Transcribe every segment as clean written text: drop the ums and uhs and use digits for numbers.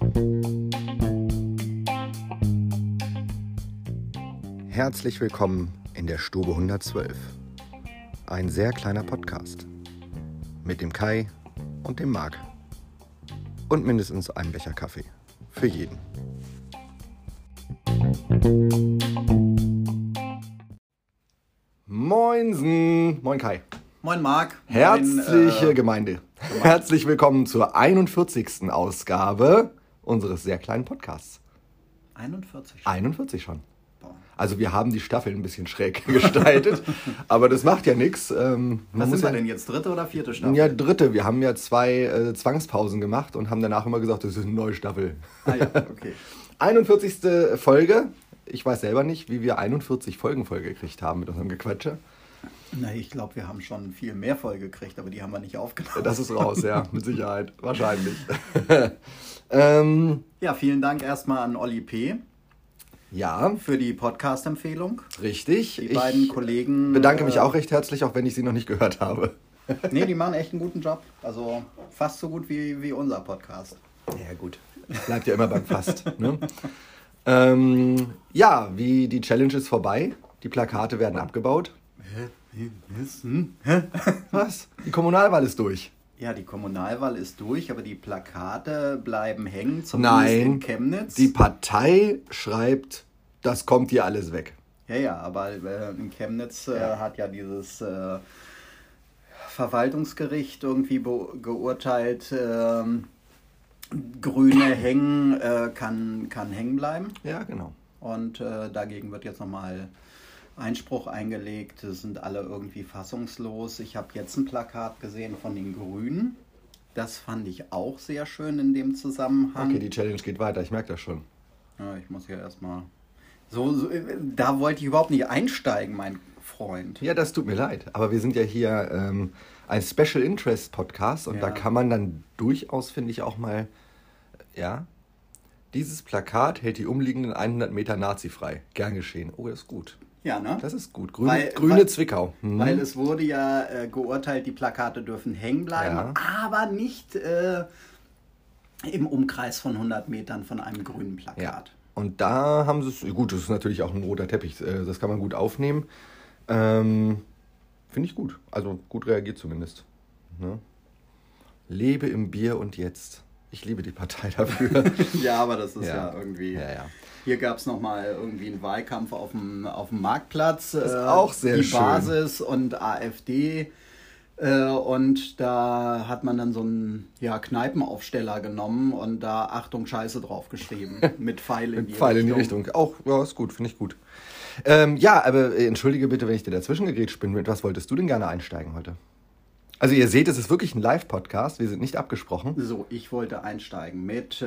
Herzlich willkommen in der Stube 112. Ein sehr kleiner Podcast. Mit dem Kai und dem Marc. Und mindestens einem Becher Kaffee. Für jeden. Moinsen. Moin Kai. Moin Marc. Herzliche Gemeinde. Herzlich willkommen zur 41. Ausgabe unseres sehr kleinen Podcasts. 41? 41 schon. Also wir haben die Staffel ein bisschen schräg gestaltet, aber das macht ja nichts. Was sind wir denn jetzt, dritte oder vierte Staffel? Ja, dritte. Wir haben ja 2 Zwangspausen gemacht und haben danach immer gesagt, das ist eine neue Staffel. Ah ja, okay. 41. Folge. Ich weiß selber nicht, wie wir 41 Folgen vollgekriegt haben mit unserem Gequatsche. Na, ich glaube, wir haben schon viel mehr voll gekriegt, aber die haben wir nicht aufgenommen. Das ist raus, ja, mit Sicherheit. Wahrscheinlich. Ja, vielen Dank erstmal an Olli P. Ja. Für die Podcast-Empfehlung. Richtig. Die beiden Kollegen. Bedanke mich auch recht herzlich, auch wenn ich sie noch nicht gehört habe. Nee, die machen echt einen guten Job. Also fast so gut wie unser Podcast. Ja, gut. Bleibt ja immer beim Fast. Ne? Ja, die Challenge ist vorbei. Die Plakate werden abgebaut. Was? Die Kommunalwahl ist durch. Ja, die Kommunalwahl ist durch, aber die Plakate bleiben hängen, zumindest in Chemnitz. Die Partei schreibt, das kommt hier alles weg. Ja, aber in Chemnitz hat ja dieses Verwaltungsgericht irgendwie geurteilt, Grüne hängen kann hängen bleiben. Ja, genau. Und dagegen wird jetzt nochmal Einspruch eingelegt. Es sind alle irgendwie fassungslos. Ich habe jetzt ein Plakat gesehen von den Grünen. Das fand ich auch sehr schön in dem Zusammenhang. Okay, die Challenge geht weiter, ich merke das schon. Ja, ich muss ja erstmal... da wollte ich überhaupt nicht einsteigen, mein Freund. Ja, das tut mir leid. Aber wir sind ja hier ein Special Interest Podcast und da kann man dann durchaus, finde ich, auch mal, dieses Plakat hält die umliegenden 100 Meter nazifrei. Gern geschehen. Oh, das ist gut. Ja, ne? Das ist gut. Grüne Zwickau. Weil es wurde ja geurteilt, die Plakate dürfen hängen bleiben, aber nicht im Umkreis von 100 Metern von einem grünen Plakat. Ja. Und da haben sie es, gut, das ist natürlich auch ein roter Teppich, das kann man gut aufnehmen. Finde ich gut. Also gut reagiert zumindest. Ne? Lebe im Bier und jetzt. Ich liebe die Partei dafür. Ja, aber das ist ja irgendwie... Ja. Hier gab es nochmal irgendwie einen Wahlkampf auf dem Marktplatz. Das ist auch sehr schön. Die Basis und AfD. Und da hat man dann so einen Kneipenaufsteller genommen und da Achtung Scheiße draufgeschrieben. Mit Pfeil in die Richtung. In die Richtung. Auch, ja, ist gut, finde ich gut. Ja, aber entschuldige bitte, wenn ich dir dazwischen gegrätscht bin. Mit was wolltest du denn gerne einsteigen heute? Also ihr seht, es ist wirklich ein Live-Podcast. Wir sind nicht abgesprochen. So, ich wollte einsteigen mit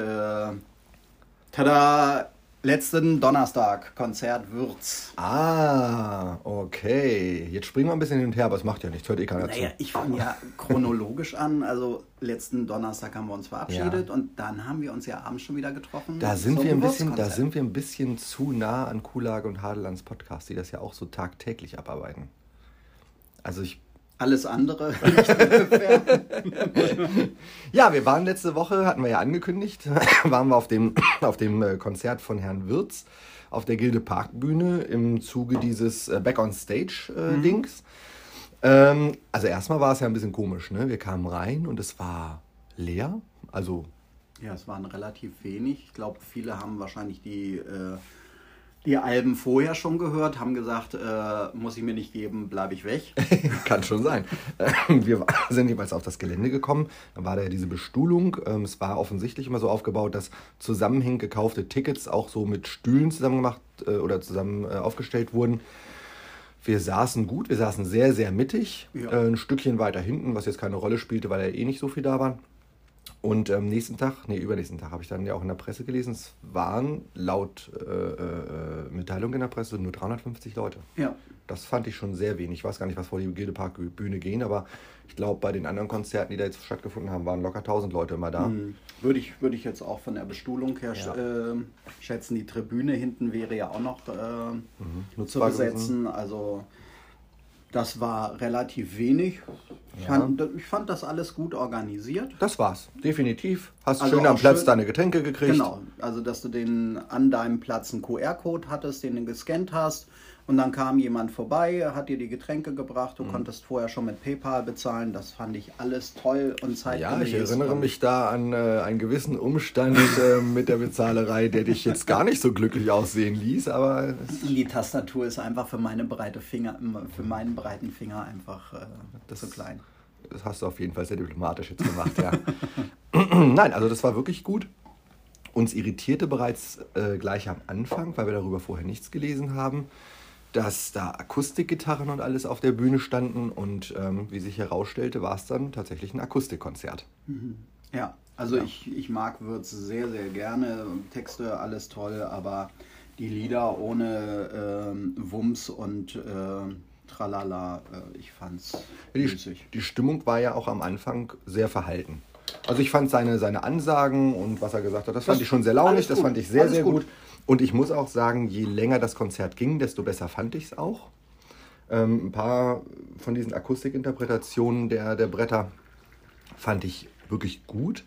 letzten Donnerstag, Konzert Würz. Ah, okay. Jetzt springen wir ein bisschen hin und her, aber es macht ja nichts. Hört keiner zu. Naja, ich fange ja chronologisch an. Also letzten Donnerstag haben wir uns verabschiedet und dann haben wir uns ja abends schon wieder getroffen. Da sind wir ein bisschen zu nah an Kuhlage und Hadelands Podcast, die das ja auch so tagtäglich abarbeiten. Also alles andere nicht ungefähr. Ja, wir waren letzte Woche, hatten wir ja angekündigt, waren wir auf dem Konzert von Herrn Würz auf der Gilde Parkbühne im Zuge dieses Back on Stage Dings. Also erstmal war es ja ein bisschen komisch, ne? Wir kamen rein und es war leer. Also ja, es waren relativ wenig. Ich glaube, viele haben wahrscheinlich die Alben vorher schon gehört, haben gesagt, muss ich mir nicht geben, bleibe ich weg. Kann schon sein. Wir sind jeweils auf das Gelände gekommen, dann war da ja diese Bestuhlung. Es war offensichtlich immer so aufgebaut, dass zusammenhängend gekaufte Tickets auch so mit Stühlen zusammen gemacht oder zusammen aufgestellt wurden. Wir saßen gut, wir saßen sehr, sehr mittig, ein Stückchen weiter hinten, was jetzt keine Rolle spielte, weil ja eh nicht so viel da waren. Und übernächsten Tag habe ich dann ja auch in der Presse gelesen, es waren laut Mitteilung in der Presse nur 350 Leute. Ja. Das fand ich schon sehr wenig. Ich weiß gar nicht, was vor die Gilde Parkbühne gehen, aber ich glaube, bei den anderen Konzerten, die da jetzt stattgefunden haben, waren locker 1000 Leute immer da. Würde ich jetzt auch von der Bestuhlung her schätzen. Die Tribüne hinten wäre ja auch noch zu besetzen. Also Das war relativ wenig. Ich fand das alles gut organisiert. Das war's, definitiv. Hast Also schön am auch Platz schön- deine Getränke gekriegt. Genau, also dass du an deinem Platz einen QR-Code hattest, den du gescannt hast und dann kam jemand vorbei, hat dir die Getränke gebracht, du konntest vorher schon mit PayPal bezahlen, das fand ich alles toll und zeitgemäß. Ja, ich erinnere und mich da an einen gewissen Umstand mit der Bezahlerei, der dich jetzt gar nicht so glücklich aussehen ließ, aber die Tastatur ist einfach für meinen breiten Finger einfach zu klein. das hast du auf jeden Fall sehr diplomatisch jetzt gemacht, ja. Nein, also das war wirklich gut. Uns irritierte bereits gleich am Anfang, weil wir darüber vorher nichts gelesen haben, dass da Akustikgitarren und alles auf der Bühne standen und wie sich herausstellte, war es dann tatsächlich ein Akustikkonzert. Ja, also ich mag Würz sehr, sehr gerne. Texte, alles toll, aber die Lieder ohne Wumms und Tralala, ich fand's müßig. Die Stimmung war ja auch am Anfang sehr verhalten. Also ich fand seine Ansagen und was er gesagt hat, das fand ich schon sehr launig, alles das gut, fand ich sehr, alles sehr gut. gut. Und ich muss auch sagen, je länger das Konzert ging, desto besser fand ich es auch. Ein paar von diesen Akustikinterpretationen der Bretter fand ich wirklich gut.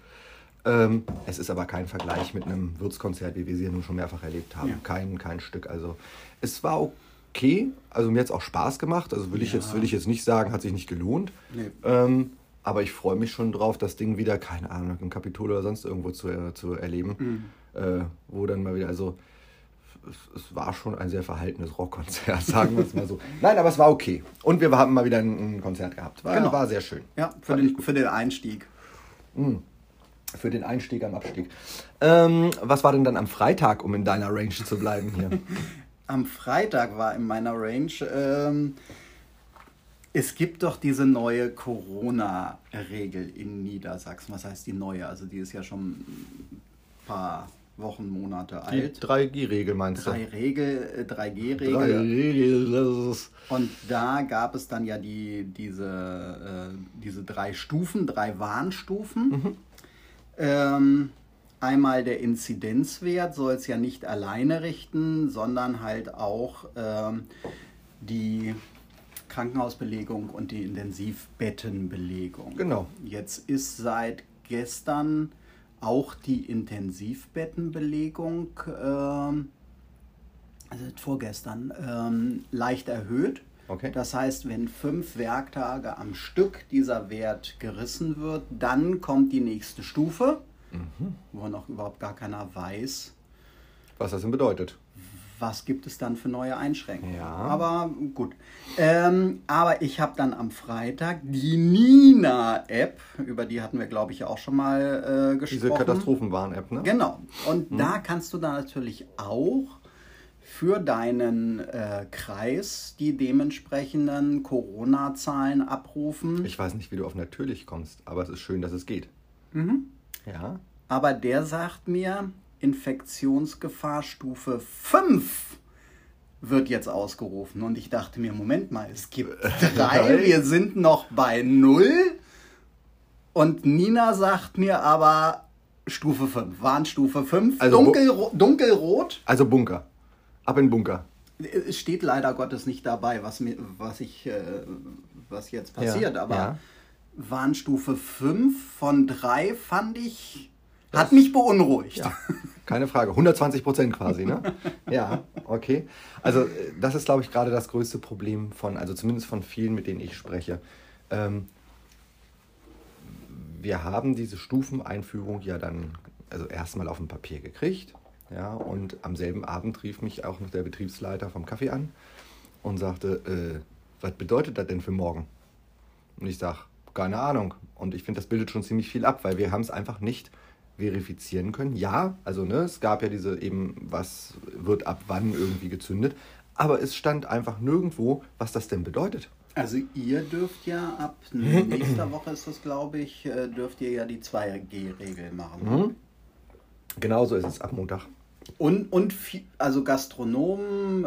Es ist aber kein Vergleich mit einem Würzkonzert, wie wir sie ja nun schon mehrfach erlebt haben. Ja. Kein Stück. Also es war okay, also mir hat es auch Spaß gemacht. Also will ich jetzt nicht sagen, hat sich nicht gelohnt. Nee. Aber ich freue mich schon drauf, das Ding wieder, keine Ahnung, im Kapitol oder sonst irgendwo zu erleben. Wo dann mal wieder, also es war schon ein sehr verhaltenes Rockkonzert, sagen wir es mal so. Nein, aber es war okay. Und wir haben mal wieder ein Konzert gehabt. War sehr schön. Ja, für den Einstieg. Für den Einstieg am Abstieg. Was war denn dann am Freitag, um in deiner Range zu bleiben hier? Am Freitag war in meiner Range, es gibt doch diese neue Corona-Regel in Niedersachsen. Was heißt die neue? Also die ist ja schon ein paar Wochen, Monate Die alt. 3G-Regel meinst du? 3G-Regel. 3G, das ist... Und da gab es dann ja diese 3 Stufen, 3 Warnstufen. Einmal der Inzidenzwert soll es ja nicht alleine richten, sondern halt auch die Krankenhausbelegung und die Intensivbettenbelegung. Genau. Jetzt ist seit gestern auch die Intensivbettenbelegung, also vorgestern, leicht erhöht. Okay. Das heißt, wenn 5 Werktage am Stück dieser Wert gerissen wird, dann kommt die nächste Stufe, wo noch überhaupt gar keiner weiß, Was das denn bedeutet. was gibt es dann für neue Einschränkungen. Ja. Aber gut. Aber ich habe dann am Freitag die Nina-App, über die hatten wir, glaube ich, auch schon mal gesprochen. Diese Katastrophenwarn-App, ne? Genau. Und da kannst du dann natürlich auch für deinen Kreis die dementsprechenden Corona-Zahlen abrufen. Ich weiß nicht, wie du auf natürlich kommst, aber es ist schön, dass es geht. Ja. Aber der sagt mir, Infektionsgefahr Stufe 5 wird jetzt ausgerufen. Und ich dachte mir, Moment mal, es gibt 3, wir sind noch bei 0. Und Nina sagt mir aber Stufe 5, Warnstufe 5, Also dunkelrot. Also Bunker. Ab in den Bunker. Es steht leider Gottes nicht dabei, was jetzt passiert, Ja, aber ja. Warnstufe 5 von 3 fand ich, hat mich beunruhigt. Ja, keine Frage. 120% quasi, ne? Ja, okay. Also das ist, glaube ich, gerade das größte Problem also zumindest von vielen, mit denen ich spreche. Wir haben diese Stufeneinführung ja dann also erstmal auf dem Papier gekriegt. Ja, und am selben Abend rief mich auch noch der Betriebsleiter vom Kaffee an und sagte, was bedeutet das denn für morgen? Und ich sage, keine Ahnung. Und ich finde, das bildet schon ziemlich viel ab, weil wir haben es einfach nicht verifizieren können. Ja, also es gab ja diese eben, was wird ab wann irgendwie gezündet, aber es stand einfach nirgendwo, was das denn bedeutet. Also ihr dürft ja ab nächster Woche ist das, glaube ich, dürft ihr ja die 2G-Regel machen. Genau so ist es, ab Montag. Also Gastronomen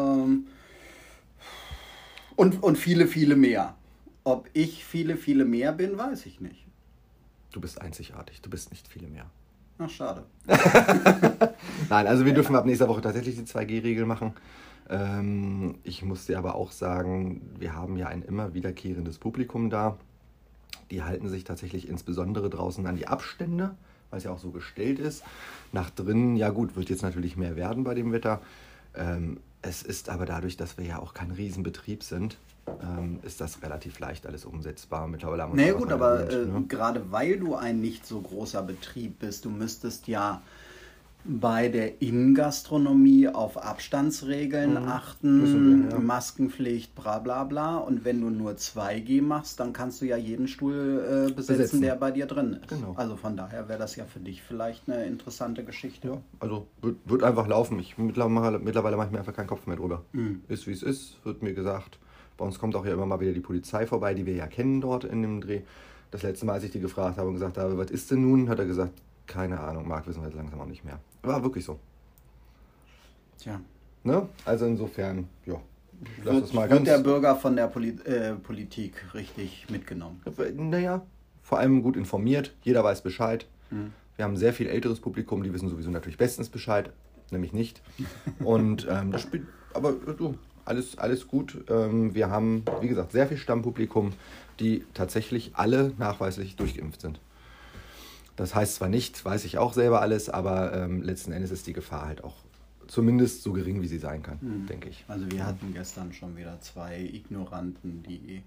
und viele, viele mehr. Ob ich viele, viele mehr bin, weiß ich nicht. Du bist einzigartig, du bist nicht viele mehr. Ach, schade. Nein, also wir dürfen ab nächster Woche tatsächlich die 2G-Regel machen. Ich muss dir aber auch sagen, wir haben ja ein immer wiederkehrendes Publikum da. Die halten sich tatsächlich insbesondere draußen an die Abstände, weil es ja auch so gestellt ist. Nach drinnen, ja gut, wird jetzt natürlich mehr werden bei dem Wetter. Es ist aber dadurch, dass wir ja auch kein Riesenbetrieb sind, ist das relativ leicht alles umsetzbar. Mittlerweile haben wir Naja uns gut, daran aber gewöhnt, ne? gerade weil du ein nicht so großer Betrieb bist, du müsstest ja bei der Innengastronomie auf Abstandsregeln achten, Müssen wir, ja. Maskenpflicht, bla bla bla. Und wenn du nur 2G machst, dann kannst du ja jeden Stuhl besetzen, der bei dir drin ist. Genau. Also von daher wäre das ja für dich vielleicht eine interessante Geschichte. Ja, also wird einfach laufen. Mittlerweile mache ich mir einfach keinen Kopf mehr drüber. Ist wie es ist, wird mir gesagt. Bei uns kommt auch ja immer mal wieder die Polizei vorbei, die wir ja kennen dort in dem Dreh. Das letzte Mal, als ich die gefragt habe und gesagt habe, was ist denn nun, hat er gesagt, keine Ahnung, Marc, wissen wir jetzt langsam auch nicht mehr. War wirklich so. Tja. Ne? Also insofern, ja. Lass es mal Wird der Bürger von der Politik richtig mitgenommen? Naja, vor allem gut informiert. Jeder weiß Bescheid. Wir haben ein sehr viel älteres Publikum, die wissen sowieso natürlich bestens Bescheid. Nämlich nicht. Und das spielt, aber du, alles gut. Wir haben, wie gesagt, sehr viel Stammpublikum, die tatsächlich alle nachweislich durchgeimpft sind. Das heißt zwar nicht, weiß ich auch selber alles, aber letzten Endes ist die Gefahr halt auch zumindest so gering, wie sie sein kann, denke ich. Also wir hatten gestern schon wieder 2 Ignoranten, die...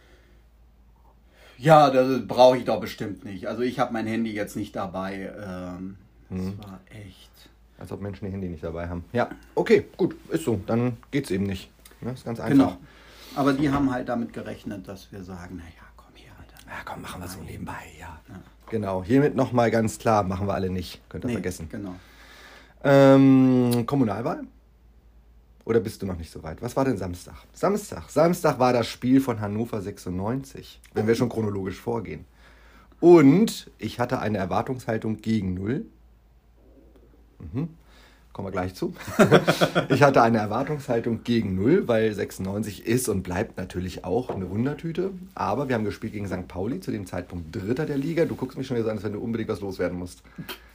Ja, das brauche ich doch bestimmt nicht. Also ich habe mein Handy jetzt nicht dabei. Das war echt... Als ob Menschen ihr Handy nicht dabei haben. Ja, okay, gut, ist so. Dann geht's eben nicht. Ja, ist ganz einfach. Genau. Aber die haben halt damit gerechnet, dass wir sagen, naja, komm her. Dann Ja, komm, machen wir so nebenbei, ja. Genau, hiermit nochmal ganz klar, machen wir alle nicht. Könnt ihr vergessen. Genau. Kommunalwahl? Oder bist du noch nicht so weit? Was war denn Samstag? Samstag war das Spiel von Hannover 96, wenn wir schon chronologisch vorgehen. Und ich hatte eine Erwartungshaltung gegen 0. Kommen wir gleich zu. Ich hatte eine Erwartungshaltung gegen 0, weil 96 ist und bleibt natürlich auch eine Wundertüte. Aber wir haben gespielt gegen St. Pauli, zu dem Zeitpunkt Dritter der Liga. Du guckst mich schon wieder so an, als wenn du unbedingt was loswerden musst.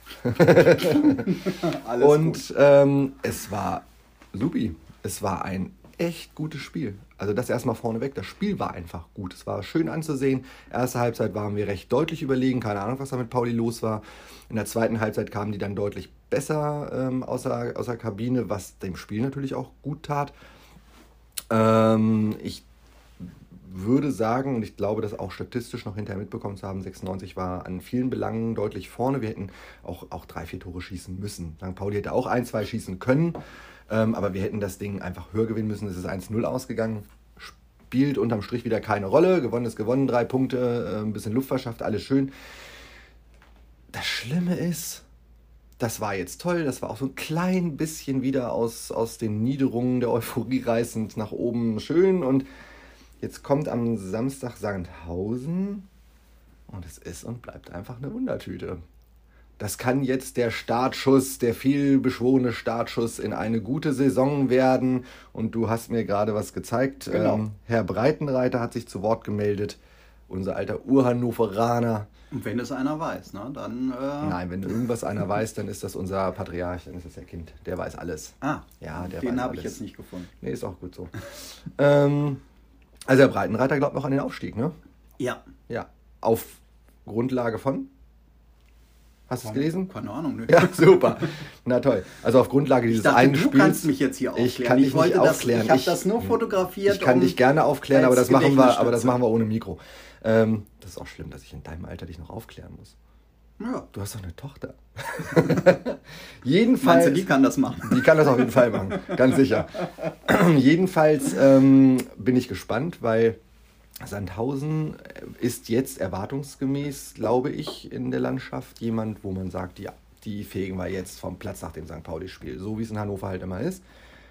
Alles und es war supi. Es war ein echt gutes Spiel. Also das erstmal vorneweg. Das Spiel war einfach gut. Es war schön anzusehen. Erste Halbzeit waren wir recht deutlich überlegen. Keine Ahnung, was da mit Pauli los war. In der zweiten Halbzeit kamen die dann deutlich besser außer Kabine, was dem Spiel natürlich auch gut tat. Ich würde sagen, und ich glaube, das auch statistisch noch hinterher mitbekommen zu haben, 96 war an vielen Belangen deutlich vorne. Wir hätten auch 3-4 Tore schießen müssen. St. Pauli hätte auch 1-2 schießen können, aber wir hätten das Ding einfach höher gewinnen müssen. Es ist 1-0 ausgegangen. Spielt unterm Strich wieder keine Rolle. Gewonnen ist gewonnen, 3 Punkte, ein bisschen Luft verschafft, alles schön. Das Schlimme ist, das war jetzt toll, das war auch so ein klein bisschen wieder aus den Niederungen der Euphorie reißend nach oben schön. Und jetzt kommt am Samstag Sandhausen und es ist und bleibt einfach eine Wundertüte. Das kann jetzt der Startschuss, der vielbeschworene Startschuss in eine gute Saison werden. Und du hast mir gerade was gezeigt. Genau. Herr Breitenreiter hat sich zu Wort gemeldet, unser alter Urhannoveraner. Und wenn es einer weiß, ne, dann... Nein, wenn irgendwas einer weiß, dann ist das unser Patriarch, dann ist das der Kind. Der weiß alles. Ah, ja, der den weiß habe ich alles. jetzt nicht gefunden. Nee, ist auch gut so. Also Herr Breitenreiter glaubt noch an den Aufstieg, ne? Ja. Ja. Auf Grundlage von? Hast du es gelesen? Keine Ahnung. Ne? Ja, super. Na toll. Also auf Grundlage dieses einen Spiels. Du kannst mich jetzt hier aufklären. Ich kann dich nicht aufklären. Ich habe das nur fotografiert. Ich kann dich gerne aufklären, aber als das machen wir Gedächtnisstütze. ohne Mikro. Das ist auch schlimm, dass ich in deinem Alter dich noch aufklären muss. Ja. Du hast doch eine Tochter. Jedenfalls. Meinst du, die kann das machen? Die kann das auf jeden Fall machen, ganz sicher. Jedenfalls bin ich gespannt, weil Sandhausen ist jetzt erwartungsgemäß, glaube ich, in der Landschaft jemand, wo man sagt, ja, die fegen wir jetzt vom Platz nach dem St. Pauli-Spiel, so wie es in Hannover halt immer ist.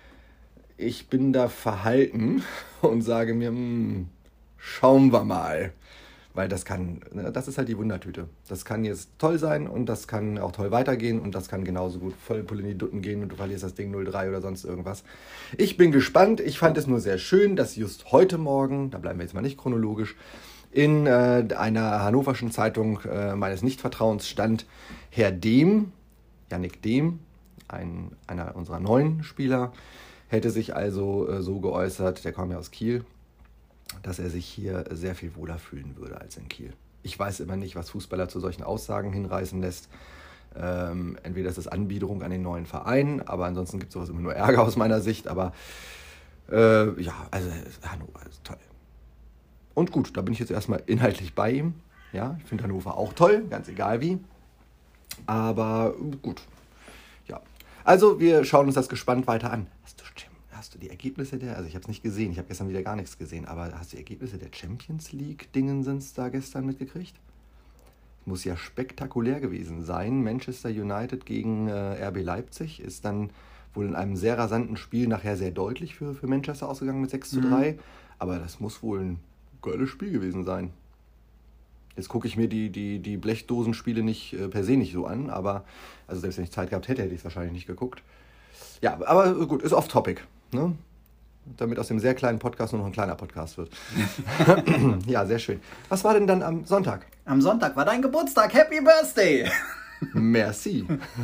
Ich bin da verhalten und sage mir, schauen wir mal. Weil das ist halt die Wundertüte. Das kann jetzt toll sein und das kann auch toll weitergehen und das kann genauso gut voll Pulle in die Dutten gehen und du verlierst das Ding 0-3 oder sonst irgendwas. Ich bin gespannt. Ich fand es nur sehr schön, dass just heute Morgen, da bleiben wir jetzt mal nicht chronologisch, In einer hannoverschen Zeitung meines Nichtvertrauens stand Herr Dehm, Yannick Dehm, einer unserer neuen Spieler, hätte sich also so geäußert, der kam ja aus Kiel, dass er sich hier sehr viel wohler fühlen würde als in Kiel. Ich weiß immer nicht, was Fußballer zu solchen Aussagen hinreißen lässt. Entweder ist es Anbiederung an den neuen Verein, aber ansonsten gibt es sowas immer nur Ärger aus meiner Sicht. Aber ja, also Hannover ist toll. Und gut, da bin ich jetzt erstmal inhaltlich bei ihm. Ja, ich finde Hannover auch toll, ganz egal wie. Aber gut, ja. Also wir schauen uns das gespannt weiter an. Hast du die Ergebnisse also ich habe es nicht gesehen, ich habe gestern wieder gar nichts gesehen, aber hast du die Ergebnisse der Champions League-Dingens da gestern mitgekriegt? Muss ja spektakulär gewesen sein. Manchester United gegen RB Leipzig ist dann wohl in einem sehr rasanten Spiel nachher sehr deutlich für Manchester ausgegangen mit 6:3. Aber das muss wohl ein geiles Spiel gewesen sein. Jetzt gucke ich mir die Blechdosenspiele nicht per se nicht so an, aber also selbst wenn ich Zeit gehabt hätte, hätte ich es wahrscheinlich nicht geguckt. Ja, aber gut, ist off-topic. Ne? Damit aus dem sehr kleinen Podcast nur noch ein kleiner Podcast wird. Ja, sehr schön. Was war denn dann am Sonntag? Am Sonntag war dein Geburtstag. Happy Birthday! Merci.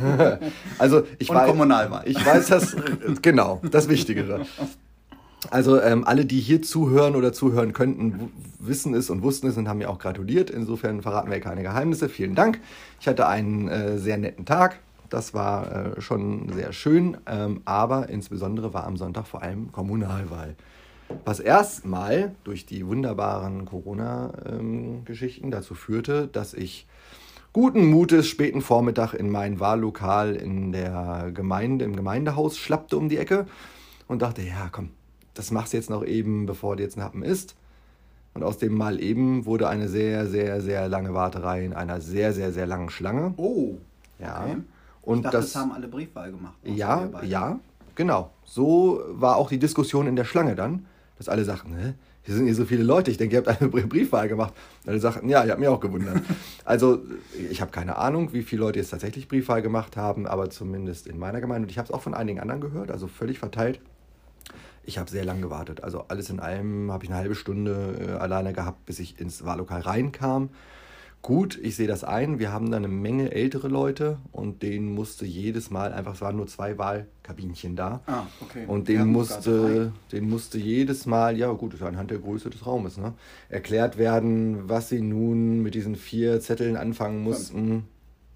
Also ich weiß, Kommunalwahl. Ich weiß das, genau, das Wichtigere. Also alle, die hier zuhören oder zuhören könnten, wissen es und wussten es und haben mir auch gratuliert. Insofern verraten wir keine Geheimnisse. Vielen Dank. Ich hatte einen sehr netten Tag. Das war schon sehr schön, aber insbesondere war am Sonntag vor allem Kommunalwahl. Was erstmal durch die wunderbaren Corona-Geschichten dazu führte, dass ich guten Mutes späten Vormittag in mein Wahllokal in der Gemeinde, im Gemeindehaus schlappte um die Ecke und dachte, ja komm, das machst du jetzt noch eben, bevor du jetzt ein Happen isst. Und aus dem mal eben wurde eine sehr, sehr, sehr lange Warterei in einer sehr, sehr, sehr langen Schlange. Oh, ja. Okay. Und ich dachte, das haben alle Briefwahl gemacht. Ja, genau. So war auch die Diskussion in der Schlange dann, dass alle sagten, hier sind hier so viele Leute, ich denke, ihr habt eine Briefwahl gemacht. Und alle sagten, ja, ich habe mich auch gewundert. Also ich habe keine Ahnung, wie viele Leute jetzt tatsächlich Briefwahl gemacht haben, aber zumindest in meiner Gemeinde. Und ich habe es auch von einigen anderen gehört, also völlig verteilt. Ich habe sehr lange gewartet. Also alles in allem habe ich eine halbe Stunde alleine gehabt, bis ich ins Wahllokal reinkam. Gut, ich sehe das ein. Wir haben da eine Menge ältere Leute und denen musste jedes Mal einfach, es waren nur 2 Wahlkabinchen da. Ah, okay. Und denen musste jedes Mal, ja gut, das ist anhand der Größe des Raumes, ne, erklärt werden, was sie nun mit diesen 4 Zetteln anfangen mussten.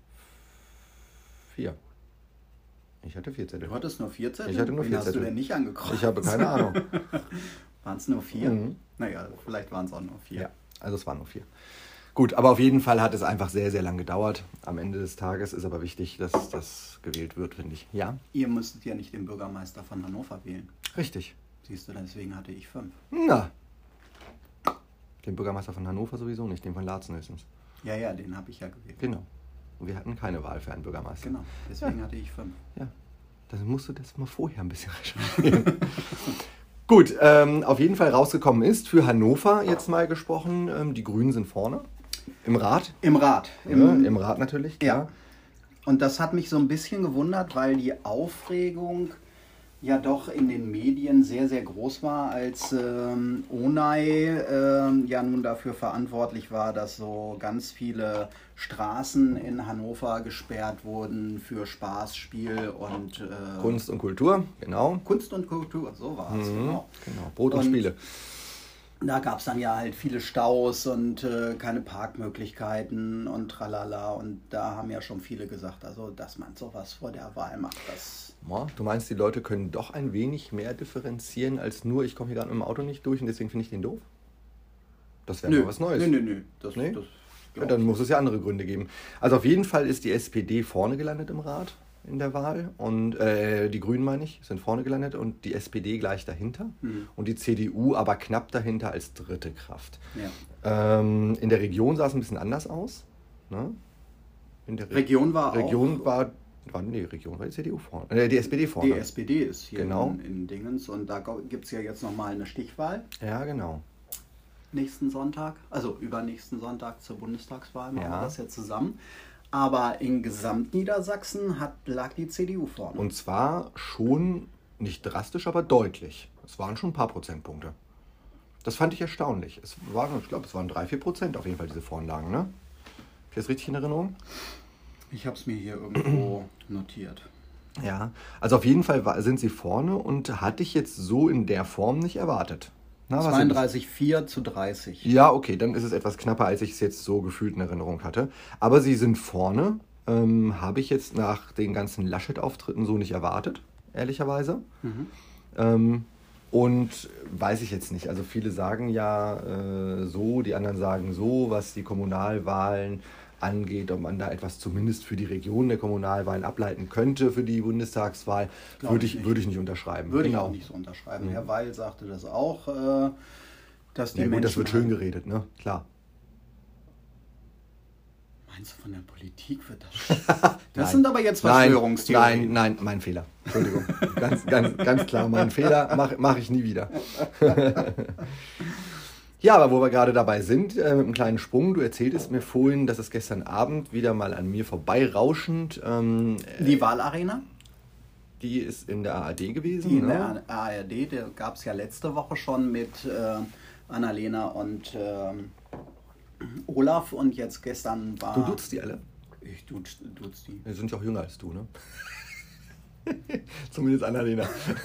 4. Ich hatte 4 Zettel. Du hattest nur 4 Zettel? Ich hatte nur 4 Wen Zettel. hast du denn nicht angekreuzt? Ich habe keine Ahnung. Waren es nur 4? Naja, vielleicht waren es auch nur 4. Ja, also es waren nur 4. Gut, aber auf jeden Fall hat es einfach sehr, sehr lang gedauert. Am Ende des Tages ist aber wichtig, dass das gewählt wird, finde ich. Ja? Ihr müsstet ja nicht den Bürgermeister von Hannover wählen. Richtig. Siehst du, deswegen hatte ich 5. Na. Den Bürgermeister von Hannover sowieso nicht, den von Laatzen höchstens. Ja, den habe ich ja gewählt. Genau. Und wir hatten keine Wahl für einen Bürgermeister. Genau, deswegen hatte ich 5. Ja, dann musst du das mal vorher ein bisschen recherchieren. Gut, auf jeden Fall rausgekommen ist, für Hannover jetzt mal gesprochen, die Grünen sind vorne. Im Rat? Im Rat. Im Rat natürlich, klar. Ja. Und das hat mich so ein bisschen gewundert, weil die Aufregung ja doch in den Medien sehr, sehr groß war, als Onay ja nun dafür verantwortlich war, dass so ganz viele Straßen in Hannover gesperrt wurden für Spaß, Spiel und Kunst und Kultur, genau. Kunst und Kultur, so war es. Genau. Brot und Spiele. Da gab es dann ja halt viele Staus und keine Parkmöglichkeiten und tralala. Und da haben ja schon viele gesagt, also dass man sowas vor der Wahl macht, das... Ja, du meinst, die Leute können doch ein wenig mehr differenzieren als nur, ich komme hier gerade mit dem Auto nicht durch und deswegen finde ich den doof? Das wäre mal was Neues. Nö. Ja, dann muss es ja andere Gründe geben. Also auf jeden Fall ist die SPD vorne gelandet im Rat in der Wahl und die Grünen, meine ich, sind vorne gelandet und die SPD gleich dahinter und die CDU aber knapp dahinter als dritte Kraft. Ja. In der Region sah es ein bisschen anders aus. Ne? Region war die CDU vorne. Die SPD vorne. Die SPD ist hier genau. in Dingens und da gibt es ja jetzt nochmal eine Stichwahl. Ja, genau. Nächsten Sonntag, also übernächsten Sonntag zur Bundestagswahl machen wir das ja zusammen. Aber in Gesamtniedersachsen lag die CDU vorne. Und zwar schon nicht drastisch, aber deutlich. Es waren schon ein paar Prozentpunkte. Das fand ich erstaunlich. Ich glaube, es waren 3-4% auf jeden Fall, diese Vorlagen, ne? Habe ich das richtig in Erinnerung? Ich habe es mir hier irgendwo notiert. Ja, also auf jeden Fall sind sie vorne und hatte ich jetzt so in der Form nicht erwartet. 32,4-30. Ja, okay, dann ist es etwas knapper, als ich es jetzt so gefühlt in Erinnerung hatte. Aber sie sind vorne. Habe ich jetzt nach den ganzen Laschet-Auftritten so nicht erwartet, ehrlicherweise. Und weiß ich jetzt nicht. Also viele sagen ja so, die anderen sagen so, was die Kommunalwahlen angeht, ob man da etwas zumindest für die Region der Kommunalwahlen ableiten könnte für die Bundestagswahl, würde ich nicht unterschreiben. Würde ich auch nicht so unterschreiben. Herr Weil sagte das auch, dass die Menschen... das wird schön geredet, ne? Klar. Meinst du, von der Politik wird das... Das sind aber jetzt Verschwörungstheorien. Nein, mein Fehler. Entschuldigung. ganz klar, mein Fehler mach ich nie wieder. Ja, aber wo wir gerade dabei sind, mit einem kleinen Sprung, du erzähltest mir vorhin, dass es gestern Abend wieder mal an mir vorbeirauschend... die Wahlarena? Die ist in der ARD gewesen. Die in der ARD, der gab es ja letzte Woche schon mit Annalena und Olaf und jetzt gestern war... Du duzt die alle? Ich duz die. Die sind ja auch jünger als du, ne? Zumindest Annalena.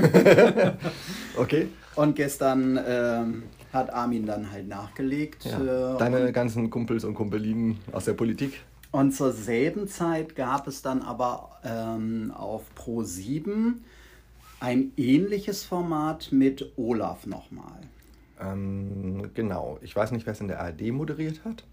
Okay. Und gestern hat Armin dann halt nachgelegt. Ja. Deine ganzen Kumpels und Kumpelinen aus der Politik? Und zur selben Zeit gab es dann aber auf Pro7 ein ähnliches Format mit Olaf nochmal. Genau. Ich weiß nicht, wer es in der ARD moderiert hat.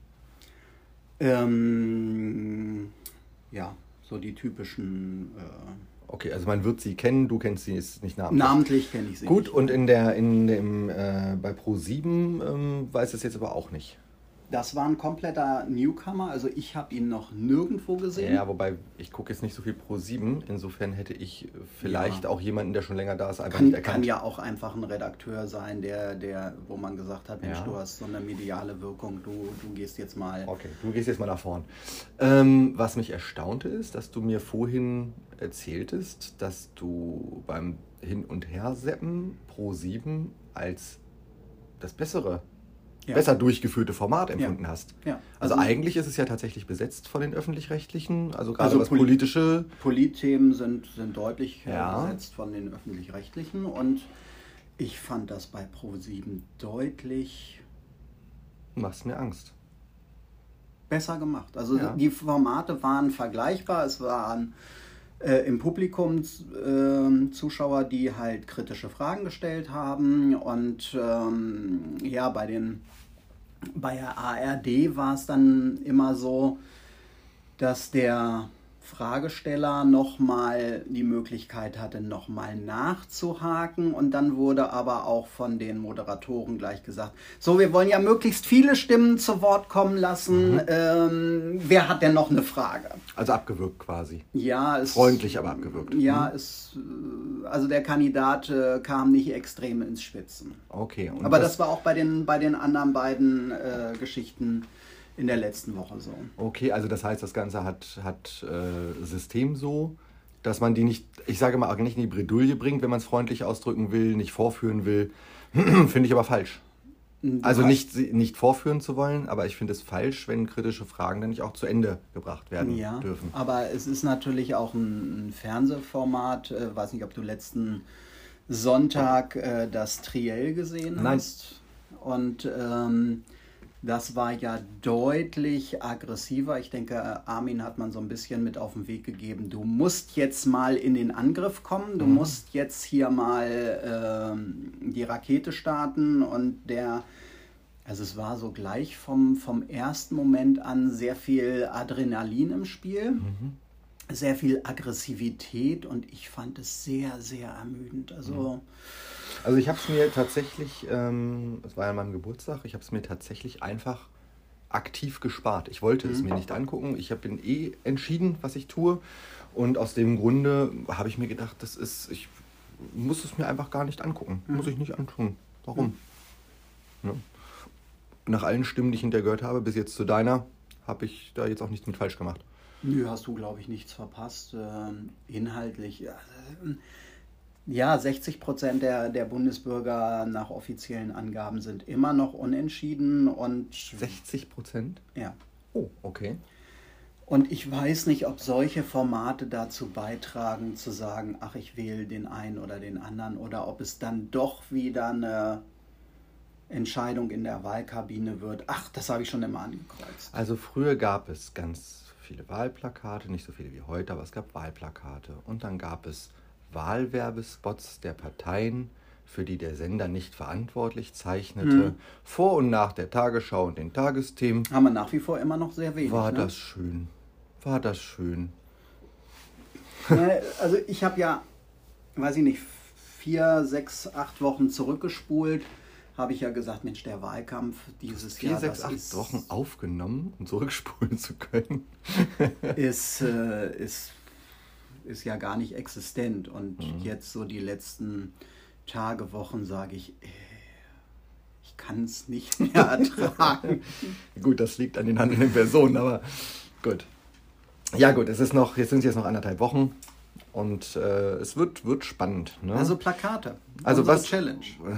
Ja, so die typischen... Okay, also man wird sie kennen, du kennst sie ist nicht namentlich. Namentlich kenne ich sie Gut, nicht. Und bei Pro7 weiß es jetzt aber auch nicht. Das war ein kompletter Newcomer, also ich habe ihn noch nirgendwo gesehen. Ja, wobei ich gucke jetzt nicht so viel Pro7, insofern hätte ich vielleicht auch jemanden, der schon länger da ist, einfach nicht erkannt. Kann ja auch einfach ein Redakteur sein, wo man gesagt hat, Mensch, du hast so eine mediale Wirkung, du gehst jetzt mal... Okay, du gehst jetzt mal nach vorn. Was mich erstaunte ist, dass du mir vorhin erzähltest, dass du beim Hin- und Herseppen Pro7 als das besser durchgeführte Format empfunden hast. Ja. Also eigentlich ist es ja tatsächlich besetzt von den Öffentlich-Rechtlichen, also gerade was politische... Politthemen sind deutlich besetzt von den Öffentlich-Rechtlichen und ich fand das bei Pro7 deutlich... Du machst mir Angst. Besser gemacht. Also die Formate waren vergleichbar, es waren... im Publikum Zuschauer, die halt kritische Fragen gestellt haben und bei der ARD war es dann immer so, dass der Fragesteller nochmal die Möglichkeit hatte, nochmal nachzuhaken und dann wurde aber auch von den Moderatoren gleich gesagt, so, wir wollen ja möglichst viele Stimmen zu Wort kommen lassen, wer hat denn noch eine Frage? Also abgewürgt quasi. Ja, freundlich, aber abgewürgt. Ja, also der Kandidat kam nicht extrem ins Schwitzen. Okay. Aber das war auch bei den anderen beiden Geschichten in der letzten Woche so. Okay, also das heißt, das Ganze hat System so, dass man die nicht, ich sage mal, auch nicht in die Bredouille bringt, wenn man es freundlich ausdrücken will, nicht vorführen will. Finde ich aber falsch. Also nicht vorführen zu wollen, aber ich finde es falsch, wenn kritische Fragen dann nicht auch zu Ende gebracht werden dürfen. Aber es ist natürlich auch ein Fernsehformat. Weiß nicht, ob du letzten Sonntag das Triell gesehen hast. Und das war ja deutlich aggressiver. Ich denke, Armin hat man so ein bisschen mit auf den Weg gegeben. Du musst jetzt mal in den Angriff kommen. Du musst jetzt hier mal die Rakete starten. Und also es war so gleich vom ersten Moment an sehr viel Adrenalin im Spiel. Sehr viel Aggressivität. Und ich fand es sehr, sehr ermüdend. Also ich habe es mir tatsächlich, es war ja an meinem Geburtstag, ich habe es mir tatsächlich einfach aktiv gespart. Ich wollte es mir nicht angucken. Ich bin entschieden, was ich tue. Und aus dem Grunde habe ich mir gedacht, ich muss es mir einfach gar nicht angucken. Muss ich nicht antun. Warum? Ja. Nach allen Stimmen, die ich hinterher gehört habe, bis jetzt zu deiner, habe ich da jetzt auch nichts mit falsch gemacht. Nö, hast du, glaube ich, nichts verpasst. Inhaltlich... Ja, 60% der Bundesbürger nach offiziellen Angaben sind immer noch unentschieden und 60%? ja. Oh, okay. Und ich weiß nicht, ob solche Formate dazu beitragen, zu sagen, ach, ich wähle den einen oder den anderen, oder ob es dann doch wieder eine Entscheidung in der Wahlkabine wird. Ach, das habe ich schon immer angekreuzt. Also früher gab es ganz viele Wahlplakate, nicht so viele wie heute, aber es gab Wahlplakate. Und dann gab es Wahlwerbespots der Parteien, für die der Sender nicht verantwortlich zeichnete, vor und nach der Tagesschau und den Tagesthemen. Haben wir nach wie vor immer noch sehr wenig. War ne? das schön. War das schön. Also ich habe ja, weiß ich nicht, 4, 6, 8 Wochen zurückgespult, habe ich ja gesagt, Mensch, der Wahlkampf dieses 4, Jahr, 6, das 8 Wochen aufgenommen, um zurückspulen zu können. ist ja gar nicht existent. Und jetzt so die letzten Tage, Wochen sage ich, ich kann es nicht mehr ertragen. Gut, das liegt an den handelnden Personen, aber gut. Ja gut, jetzt sind es jetzt noch 1,5 Wochen und es wird spannend. Ne? Also Plakate, also unsere was, Challenge.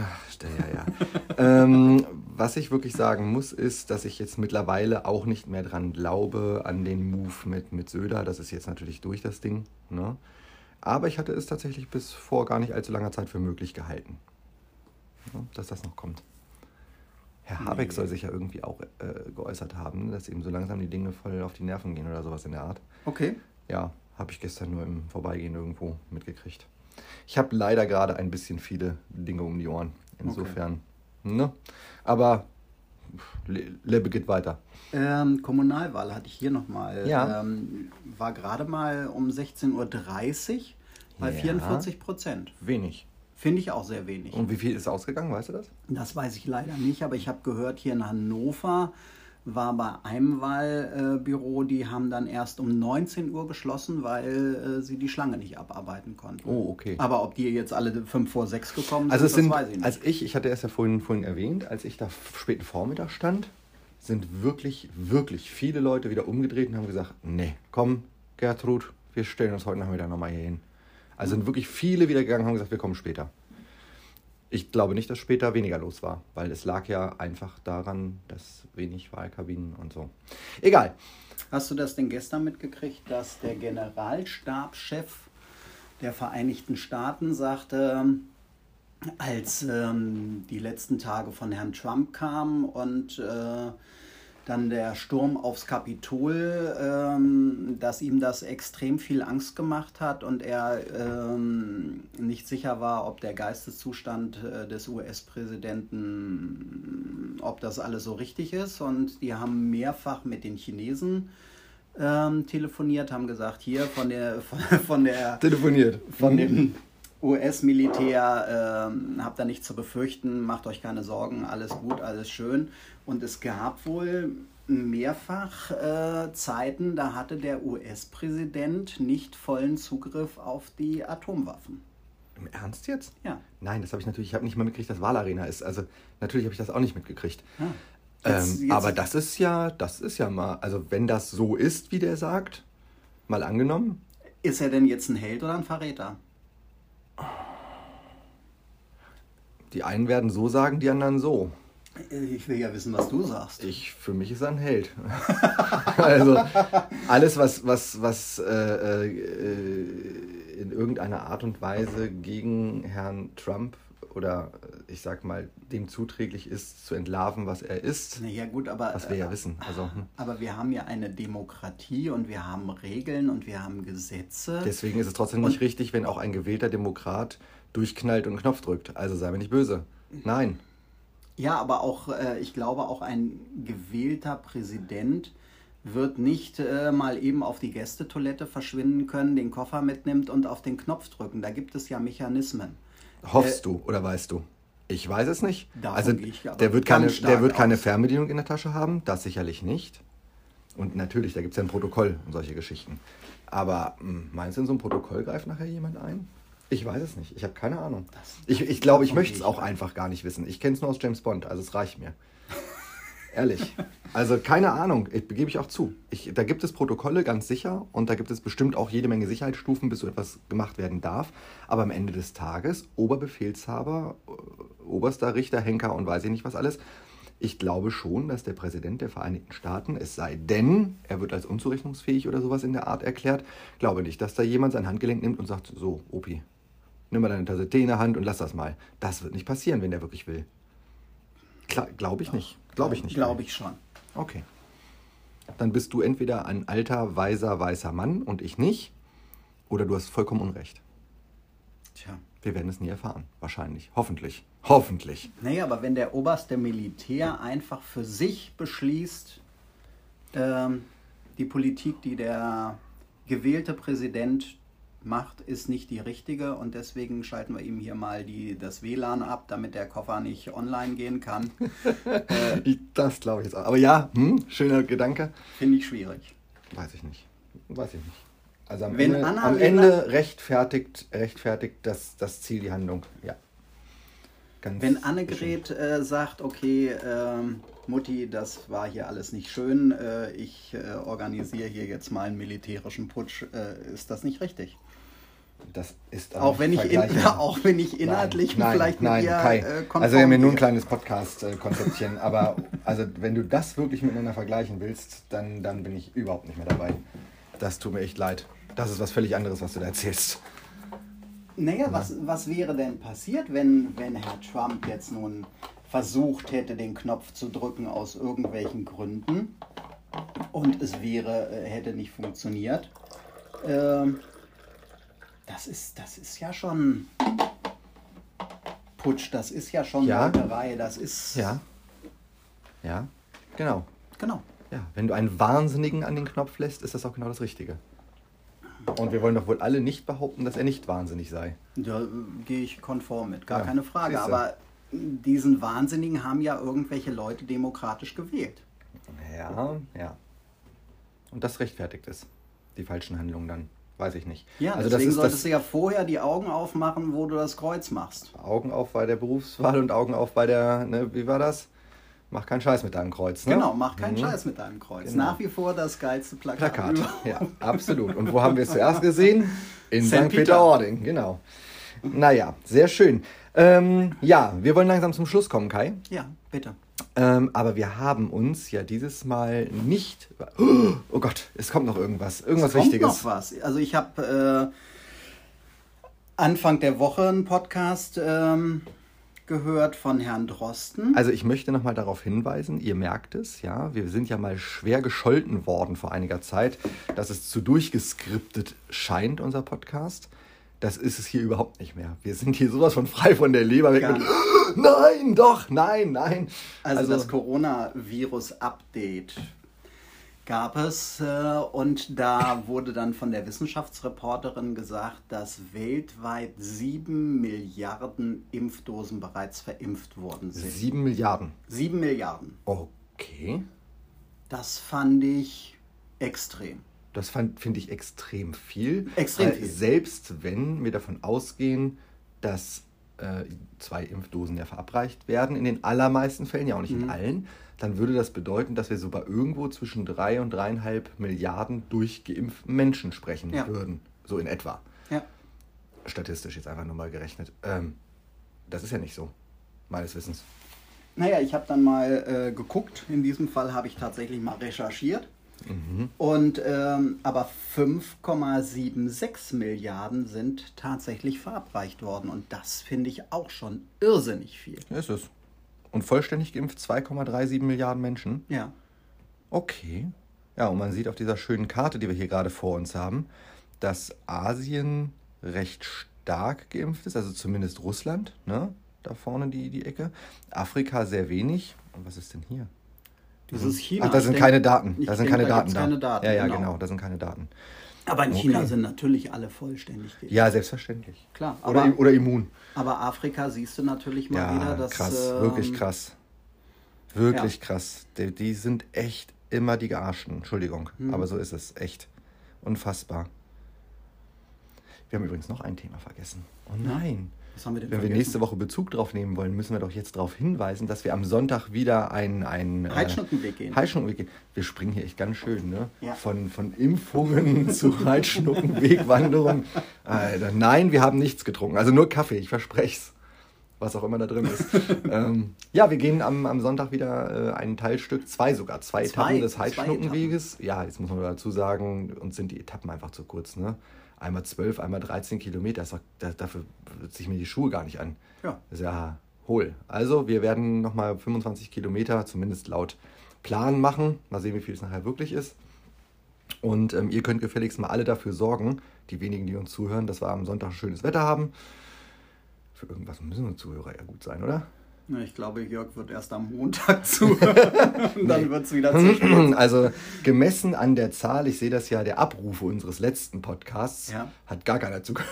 Was ich wirklich sagen muss, ist, dass ich jetzt mittlerweile auch nicht mehr dran glaube an den Move mit Söder. Das ist jetzt natürlich durch, das Ding. Ne? Aber ich hatte es tatsächlich bis vor gar nicht allzu langer Zeit für möglich gehalten, ne? Dass das noch kommt. Herr Habeck soll sich ja irgendwie auch geäußert haben, dass ihm so langsam die Dinge voll auf die Nerven gehen oder sowas in der Art. Okay. Ja, habe ich gestern nur im Vorbeigehen irgendwo mitgekriegt. Ich habe leider gerade ein bisschen viele Dinge um die Ohren. Insofern, ne? Aber Lebe geht weiter. Kommunalwahl hatte ich hier nochmal. Ja. War gerade mal um 16:30 Uhr bei Ja. 44%. Wenig. Finde ich auch sehr wenig. Und wie viel ist ausgegangen, weißt du das? Das weiß ich leider nicht, aber ich habe gehört, hier in Hannover war bei einem Wahlbüro, die haben dann erst um 19 Uhr geschlossen, weil sie die Schlange nicht abarbeiten konnten. Oh, okay. Aber ob die jetzt alle 5 vor 6 gekommen Also es sind, sind, das weiß ich nicht. als ich hatte es ja vorhin erwähnt, als ich da späten Vormittag stand, sind wirklich, wirklich viele Leute wieder umgedreht und haben gesagt, nee, komm, Gertrud, wir stellen uns heute Nachmittag nochmal hier hin. Also sind wirklich viele wieder gegangen und haben gesagt, wir kommen später. Ich glaube nicht, dass später weniger los war, weil es lag ja einfach daran, dass wenig Wahlkabinen und so. Egal. Hast du das denn gestern mitgekriegt, dass der Generalstabschef der Vereinigten Staaten sagte, als die letzten Tage von Herrn Trump kamen und dann der Sturm aufs Kapitol, dass ihm das extrem viel Angst gemacht hat und er nicht sicher war, ob der Geisteszustand des US-Präsidenten, ob das alles so richtig ist. Und die haben mehrfach mit den Chinesen telefoniert, haben gesagt, hier von dem US-Militär, habt ihr nichts zu befürchten, macht euch keine Sorgen, alles gut, alles schön. Und es gab wohl mehrfach Zeiten, da hatte der US-Präsident nicht vollen Zugriff auf die Atomwaffen. Im Ernst jetzt? Ja. Nein, das habe ich natürlich, ich habe nicht mal mitgekriegt, dass Wahlarena ist. Also natürlich habe ich das auch nicht mitgekriegt. Ja. Aber das ist ja mal, also wenn das so ist, wie der sagt, mal angenommen. Ist er denn jetzt ein Held oder ein Verräter? Die einen werden so sagen, die anderen so. Ich will ja wissen, was du sagst. Für mich ist er ein Held. Also alles, was in irgendeiner Art und Weise gegen Herrn Trump oder ich sag mal dem zuträglich ist, zu entlarven, was er ist. Naja gut, aber was wir ja wissen. Also, aber wir haben ja eine Demokratie und wir haben Regeln und wir haben Gesetze. Deswegen ist es trotzdem nicht richtig, wenn auch ein gewählter Demokrat durchknallt und einen Knopf drückt. Also sei mir nicht böse. Nein. Ja, aber auch, ich glaube, auch ein gewählter Präsident wird nicht mal eben auf die Gästetoilette verschwinden können, den Koffer mitnimmt und auf den Knopf drücken. Da gibt es ja Mechanismen. Hoffst du oder weißt du? Ich weiß es nicht. Also der wird keine Fernbedienung in der Tasche haben, das sicherlich nicht. Und natürlich, da gibt es ja ein Protokoll und solche Geschichten. Aber meinst du, in so ein Protokoll greift nachher jemand ein? Ich weiß es nicht. Ich habe keine Ahnung. Ich glaube, ich möchte es auch einfach gar nicht wissen. Ich kenne es nur aus James Bond, also es reicht mir. Ehrlich. Also keine Ahnung, gebe ich auch zu. Da gibt es Protokolle, ganz sicher. Und da gibt es bestimmt auch jede Menge Sicherheitsstufen, bis so etwas gemacht werden darf. Aber am Ende des Tages, Oberbefehlshaber, oberster Richter, Henker und weiß ich nicht was alles. Ich glaube schon, dass der Präsident der Vereinigten Staaten, es sei denn, er wird als unzurechnungsfähig oder sowas in der Art erklärt, glaube nicht, dass da jemand sein Handgelenk nimmt und sagt, so, Opi, nimm mal deine Tasse Tee in der Hand und lass das mal. Das wird nicht passieren, wenn der wirklich will. Glaube ich nicht. Glaube ich nicht. Glaube ich schon. Okay. Dann bist du entweder ein alter, weißer Mann und ich nicht, oder du hast vollkommen Unrecht. Tja. Wir werden es nie erfahren. Wahrscheinlich. Hoffentlich. Hoffentlich. Naja, aber wenn der oberste Militär einfach für sich beschließt, die Politik, die der gewählte Präsident macht, ist nicht die richtige und deswegen schalten wir ihm hier mal das WLAN ab, damit der Koffer nicht online gehen kann. Das glaube ich jetzt auch. Aber ja, schöner Gedanke. Finde ich schwierig. Weiß ich nicht. Also am Wenn Ende rechtfertigt das Ziel die Handlung. Ja. Wenn Annegret sagt, okay, Mutti, das war hier alles nicht schön, ich organisiere hier jetzt mal einen militärischen Putsch, ist das nicht richtig? Das ist auch wenn ich inhaltlich vielleicht mit ihr konform Also wir haben ja nur ein kleines Podcast-Konzeptchen, aber also wenn du das wirklich miteinander vergleichen willst, dann bin ich überhaupt nicht mehr dabei. Das tut mir echt leid. Das ist was völlig anderes, was du da erzählst. Naja, was wäre denn passiert, wenn Herr Trump jetzt nun versucht hätte, den Knopf zu drücken aus irgendwelchen Gründen und es hätte nicht funktioniert? Das ist ja schon Putsch, das ist ja schon Meuterei, das ist... Ja, genau. Genau. Ja, wenn du einen Wahnsinnigen an den Knopf lässt, ist das auch genau das Richtige. Und wir wollen doch wohl alle nicht behaupten, dass er nicht wahnsinnig sei. Da gehe ich konform mit, gar keine Frage. Aber diesen Wahnsinnigen haben ja irgendwelche Leute demokratisch gewählt. Ja. Und das rechtfertigt es. Die falschen Handlungen dann. Weiß ich nicht. Ja, also deswegen solltest du ja vorher die Augen aufmachen, wo du das Kreuz machst. Augen auf bei der Berufswahl und Augen auf bei der, wie war das? Mach keinen Scheiß mit deinem Kreuz, ne? Genau, mach keinen Scheiß mit deinem Kreuz. Genau. Nach wie vor das geilste Plakat. Ja, absolut. Und wo haben wir es zuerst gesehen? In St. Peter-Ording, genau. Naja, sehr schön. Wir wollen langsam zum Schluss kommen, Kai. Ja, bitte. Aber wir haben uns ja dieses Mal nicht... Oh Gott, es kommt noch irgendwas. Irgendwas Wichtiges. Es kommt noch was. Also ich habe Anfang der Woche einen Podcast gehört von Herrn Drosten. Also ich möchte nochmal darauf hinweisen, ihr merkt es, ja, wir sind ja mal schwer gescholten worden vor einiger Zeit, dass es zu durchgeskriptet scheint, unser Podcast. Das ist es hier überhaupt nicht mehr. Wir sind hier sowas von frei von der Leber weg. Nein. Also das Coronavirus-Update gab es und da wurde dann von der Wissenschaftsreporterin gesagt, dass weltweit 7 Milliarden Impfdosen bereits verimpft worden sind. 7 Milliarden? 7 Milliarden. Okay. Das fand ich extrem. Das finde ich extrem viel. Extrem viel. Selbst wenn wir davon ausgehen, dass 2 Impfdosen ja verabreicht werden, in den allermeisten Fällen, ja auch nicht in allen, dann würde das bedeuten, dass wir so bei irgendwo zwischen 3 und 3,5 Milliarden durchgeimpften Menschen sprechen würden. So in etwa. Ja. Statistisch jetzt einfach nur mal gerechnet. Das ist ja nicht so, meines Wissens. Naja, ich habe dann mal geguckt. In diesem Fall habe ich tatsächlich mal recherchiert. Und aber 5,76 Milliarden sind tatsächlich verabreicht worden. Und das finde ich auch schon irrsinnig viel. Ja, ist es. Und vollständig geimpft 2,37 Milliarden Menschen? Ja. Okay. Ja, und man sieht auf dieser schönen Karte, die wir hier gerade vor uns haben, dass Asien recht stark geimpft ist, also zumindest Russland, ne? Da vorne die Ecke. Afrika sehr wenig. Und was ist denn hier? Das ist China. Ach, da sind keine Daten. Da sind keine Daten. Ja, genau, da sind keine Daten. Aber in China sind natürlich alle vollständig geimpft. Ja, selbstverständlich. Klar. Oder immun. Aber Afrika siehst du natürlich mal wieder, dass... krass, wirklich krass. Wirklich krass. Die sind echt immer die Gearschten. Entschuldigung, aber so ist es. Echt. Unfassbar. Wir haben übrigens noch ein Thema vergessen. Oh nein. Was haben wir denn Wenn wir vergessen? nächste Woche Bezug drauf nehmen wollen, müssen wir doch jetzt darauf hinweisen, dass wir am Sonntag wieder einen Heidschnuckenweg gehen. Heidschnuckenweg gehen. Wir springen hier echt ganz schön, ne? Ja. Von Impfungen zu Heidschnuckenwegwanderung. Alter, nein, wir haben nichts getrunken. Also nur Kaffee, ich verspreche es. Was auch immer da drin ist. Ja, wir gehen am Sonntag wieder ein Teilstück, zwei Etappen des Heidschnuckenweges. Ja, jetzt muss man dazu sagen, uns sind die Etappen einfach zu kurz, ne? Einmal 12, einmal 13 Kilometer. Dafür ziehe ich mir die Schuhe gar nicht an. Ja. Das ist ja hohl. Also wir werden nochmal 25 Kilometer, zumindest laut Plan machen. Mal sehen, wie viel es nachher wirklich ist. Und ihr könnt gefälligst mal alle dafür sorgen, die wenigen, die uns zuhören, dass wir am Sonntag schönes Wetter haben. Für irgendwas müssen unsere Zuhörer ja gut sein, oder? Na, ich glaube, Jörg wird erst am Montag zuhören. Und dann wird es wieder zu spät. Also gemessen an der Zahl, ich sehe das ja, der Abrufe unseres letzten Podcasts, hat gar keiner zugehört.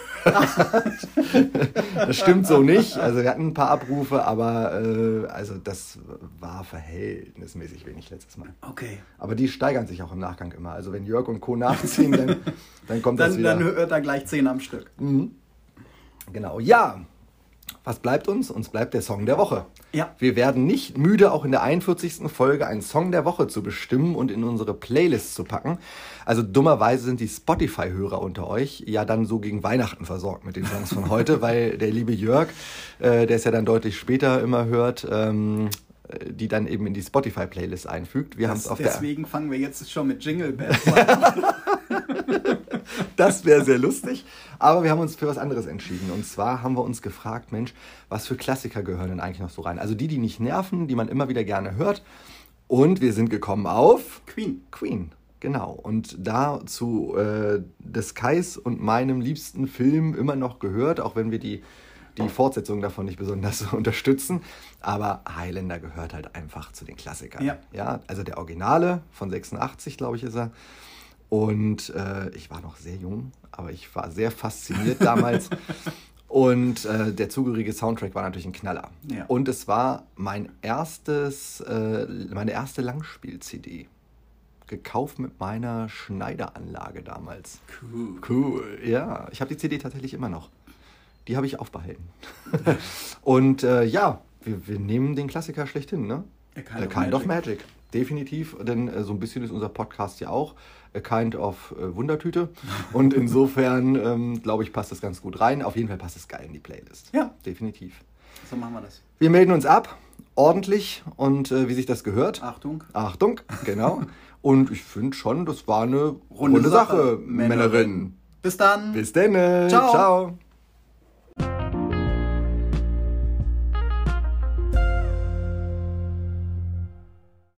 Das stimmt so nicht. Also wir hatten ein paar Abrufe, aber also das war verhältnismäßig wenig letztes Mal. Okay. Aber die steigern sich auch im Nachgang immer. Also wenn Jörg und Co. nachziehen, dann kommt das wieder. Dann hört er gleich 10 am Stück. Mhm. Genau, ja. Was bleibt uns? Uns bleibt der Song der Woche. Ja. Wir werden nicht müde, auch in der 41. Folge einen Song der Woche zu bestimmen und in unsere Playlist zu packen. Also dummerweise sind die Spotify-Hörer unter euch ja dann so gegen Weihnachten versorgt mit den Songs von heute, weil der liebe Jörg, der es ja dann deutlich später immer hört, die dann eben in die Spotify-Playlist einfügt. Deswegen fangen wir jetzt schon mit Jingle Bells an. Das wäre sehr lustig. Aber wir haben uns für was anderes entschieden. Und zwar haben wir uns gefragt, Mensch, was für Klassiker gehören denn eigentlich noch so rein? Also die nicht nerven, die man immer wieder gerne hört. Und wir sind gekommen auf Queen, genau. Und dazu des Kais und meinem liebsten Film immer noch gehört, auch wenn wir die Fortsetzung davon nicht besonders unterstützen. Aber Highlander gehört halt einfach zu den Klassikern. Ja, also der Originale von 86, glaube ich, ist er. Und ich war noch sehr jung, aber ich war sehr fasziniert damals. Und der zugehörige Soundtrack war natürlich ein Knaller. Ja. Und es war meine erste Langspiel-CD. Gekauft mit meiner Schneideranlage damals. Cool, ja. Ich habe die CD tatsächlich immer noch. Die habe ich aufbehalten. Und ja, wir nehmen den Klassiker schlechthin, ne? A Kind of Magic. Definitiv, denn so ein bisschen ist unser Podcast ja auch A Kind of Wundertüte. Und insofern, glaube ich, passt das ganz gut rein. Auf jeden Fall passt es geil in die Playlist. Ja. Definitiv. So machen wir das. Wir melden uns ab, ordentlich und wie sich das gehört. Achtung, genau. Und ich finde schon, das war eine runde Sache, Männerin. Bis dann. Bis dann. Ciao. Ciao.